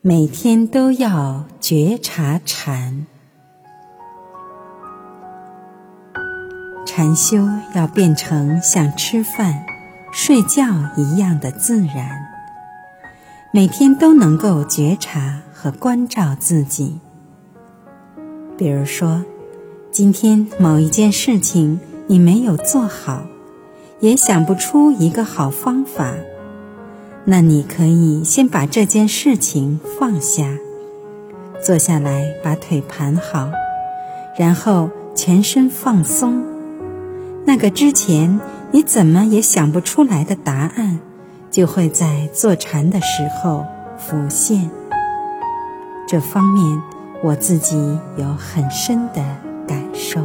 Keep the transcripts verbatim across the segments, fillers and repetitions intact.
每天都要觉察禅。禅修要变成像吃饭、睡觉一样的自然，每天都能够觉察和关照自己。比如说，今天某一件事情你没有做好，也想不出一个好方法，那你可以先把这件事情放下，坐下来把腿盘好，然后全身放松。那个之前你怎么也想不出来的答案，就会在坐禅的时候浮现。这方面我自己有很深的感受。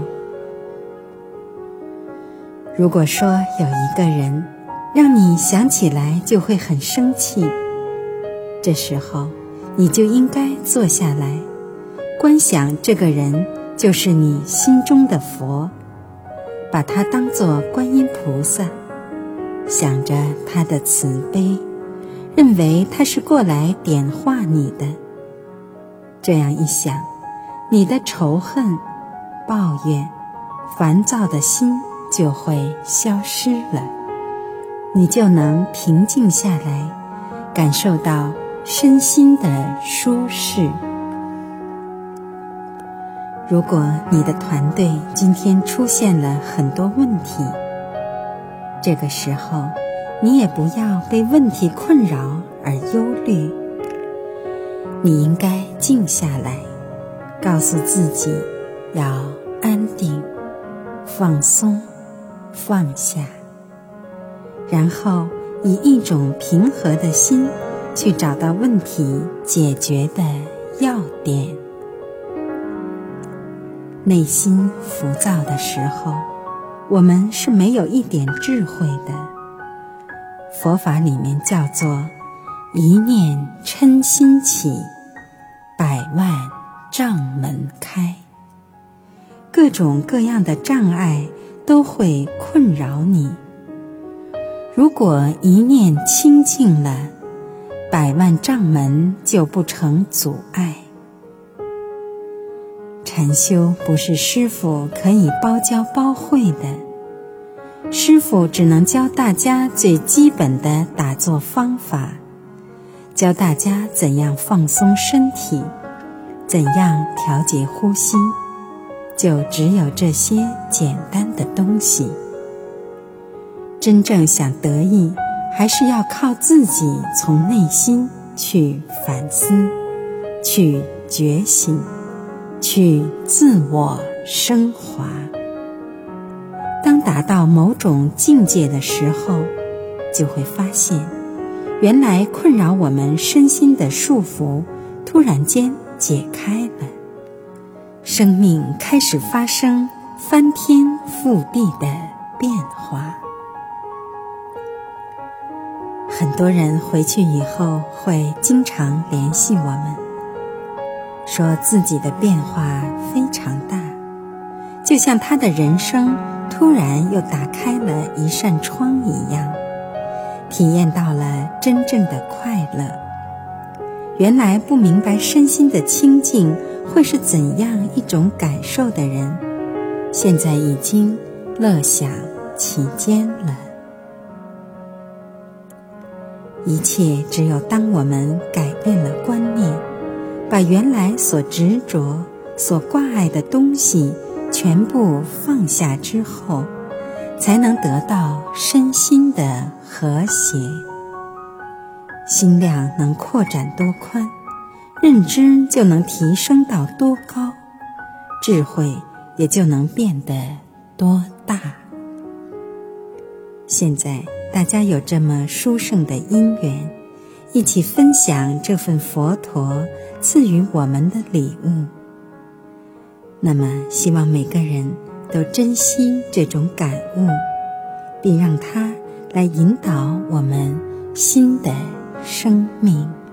如果说有一个人让你想起来就会很生气，这时候你就应该坐下来，观想这个人就是你心中的佛，把他当作观音菩萨，想着他的慈悲，认为他是过来点化你的。这样一想，你的仇恨、抱怨、烦躁的心就会消失了，你就能平静下来，感受到身心的舒适。如果你的团队今天出现了很多问题，这个时候你也不要被问题困扰而忧虑，你应该静下来，告诉自己要安定、放松、放下，然后以一种平和的心去找到问题解决的要点。内心浮躁的时候，我们是没有一点智慧的。佛法里面叫做一念嗔心起，百万障门开。各种各样的障碍都会困扰你，如果一念清净了，百万障门就不成阻碍。禅修不是师父可以包教包会的，师父只能教大家最基本的打坐方法，教大家怎样放松身体，怎样调节呼吸，就只有这些简单的东西。真正想得意，还是要靠自己从内心去反思，去觉醒，去自我升华。当达到某种境界的时候，就会发现，原来困扰我们身心的束缚突然间解开了，生命开始发生翻天覆地的变化。很多人回去以后会经常联系我们，说自己的变化非常大，就像他的人生突然又打开了一扇窗一样，体验到了真正的快乐。原来不明白身心的清净会是怎样一种感受的人，现在已经乐享其间了。一切只有当我们改变了观念，把原来所执着、所挂碍的东西全部放下之后，才能得到身心的和谐。心量能扩展多宽，认知就能提升到多高，智慧也就能变得多大。现在大家有这么殊胜的因缘，一起分享这份佛陀赐予我们的礼物。那么希望每个人都珍惜这种感悟，并让它来引导我们新的生命。